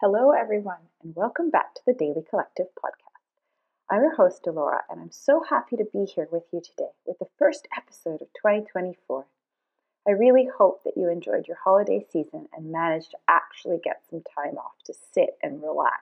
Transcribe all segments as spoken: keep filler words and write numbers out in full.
Hello, everyone, and welcome back to the Daily Collective podcast. I'm your host, Delora, and I'm so happy to be here with you today with the first episode of twenty twenty-four. I really hope that you enjoyed your holiday season and managed to actually get some time off to sit and relax.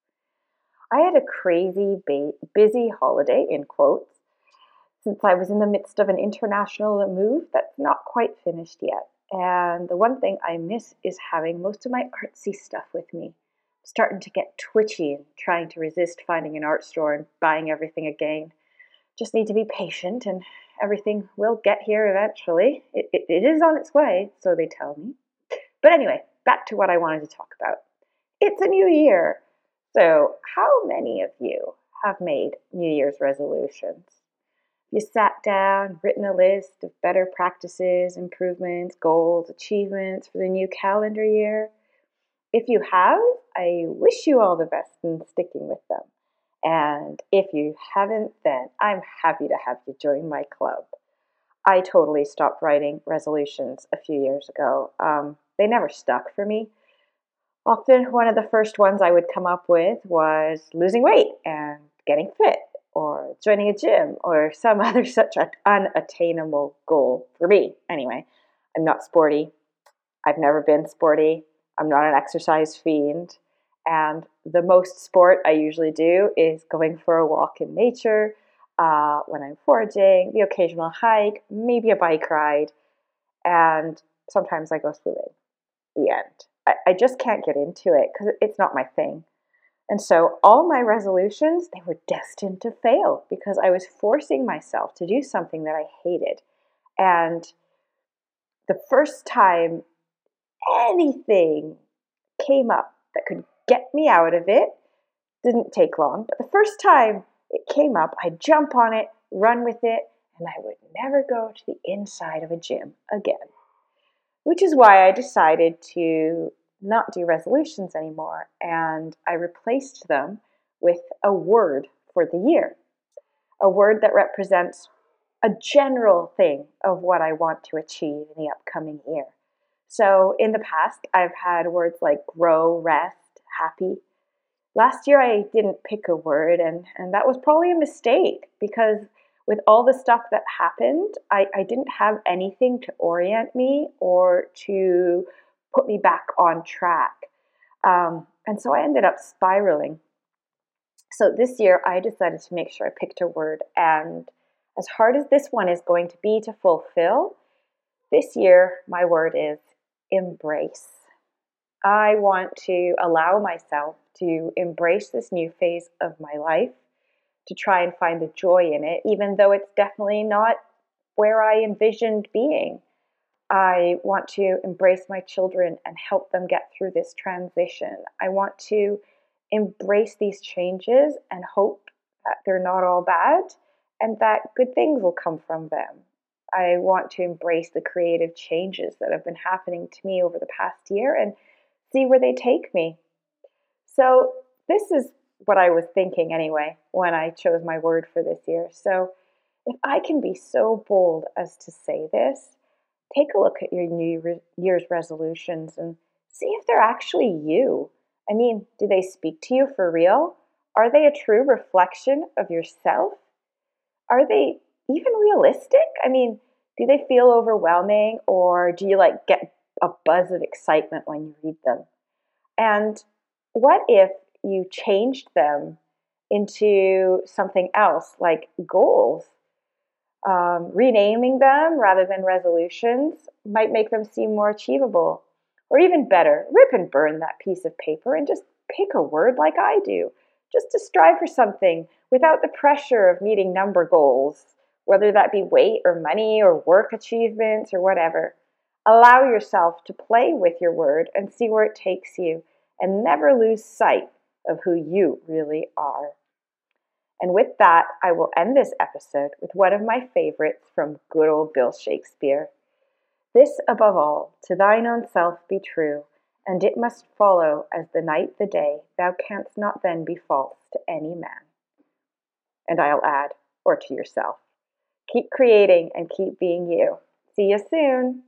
I had a crazy, ba- busy holiday, in quotes, since I was in the midst of an international move that's not quite finished yet. And the one thing I miss is having most of my artsy stuff with me. Starting to get twitchy and trying to resist finding an art store and buying everything again. Just need to be patient and everything will get here eventually. It, it, it is on its way, so they tell me. But anyway, back to what I wanted to talk about. It's a new year. So how many of you have made New Year's resolutions? You sat down, written a list of better practices, improvements, goals, achievements for the new calendar year? If you have, I wish you all the best in sticking with them. And if you haven't, then I'm happy to have you join my club. I totally stopped writing resolutions a few years ago. Um, they never stuck for me. Often one of the first ones I would come up with was losing weight and getting fit, or joining a gym, or some other such unattainable goal for me. Anyway, I'm not sporty. I've never been sporty. I'm not an exercise fiend, and the most sport I usually do is going for a walk in nature, uh, when I'm foraging, the occasional hike, maybe a bike ride, and sometimes I go swimming. The end. I, I just can't get into it because it's not my thing. And so all my resolutions, they were destined to fail because I was forcing myself to do something that I hated. And the first time anything came up that could get me out of it, didn't take long, but the first time it came up, I'd jump on it, run with it, and I would never go to the inside of a gym again. Which is why I decided to not do resolutions anymore, and I replaced them with a word for the year. A word that represents a general thing of what I want to achieve in the upcoming year. So in the past, I've had words like grow, rest, happy. Last year, I didn't pick a word, and, and that was probably a mistake because with all the stuff that happened, I, I didn't have anything to orient me or to put me back on track. Um, and so I ended up spiraling. So this year, I decided to make sure I picked a word, and as hard as this one is going to be to fulfill, this year, my word is embrace. I want to allow myself to embrace this new phase of my life, to try and find the joy in it, even though it's definitely not where I envisioned being. I want to embrace my children and help them get through this transition. I want to embrace these changes and hope that they're not all bad and that good things will come from them. I want to embrace the creative changes that have been happening to me over the past year and see where they take me. So this is what I was thinking anyway when I chose my word for this year. So if I can be so bold as to say this, take a look at your New Year's resolutions and see if they're actually you. I mean, do they speak to you for real? Are they a true reflection of yourself? Are they even realistic? I mean, do they feel overwhelming, or do you like get a buzz of excitement when you read them? And what if you changed them into something else, like goals? Um, renaming them rather than resolutions might make them seem more achievable. Or even better, rip and burn that piece of paper and just pick a word like I do, just to strive for something without the pressure of meeting number goals, whether that be weight or money or work achievements or whatever. Allow yourself to play with your word and see where it takes you, and never lose sight of who you really are. And with that, I will end this episode with one of my favorites from good old Bill Shakespeare. This above all, to thine own self be true, and it must follow as the night the day, thou canst not then be false to any man. And I'll add, or to yourself. Keep creating and keep being you. See you soon.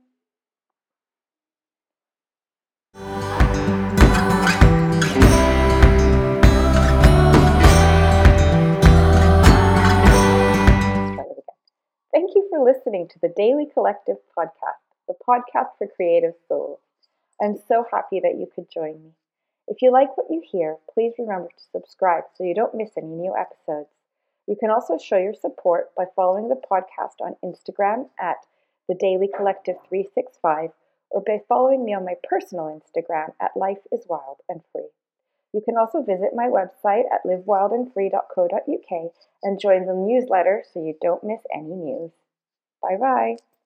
for listening to the Daily Collective podcast, the podcast for creative souls. I'm so happy that you could join me. If you like what you hear, please remember to subscribe so you don't miss any new episodes. You can also show your support by following the podcast on Instagram at the Daily Collective three sixty-five or by following me on my personal Instagram at Life is Wild and Free. You can also visit my website at live wild and free dot co dot uk and join the newsletter so you don't miss any news. Bye bye.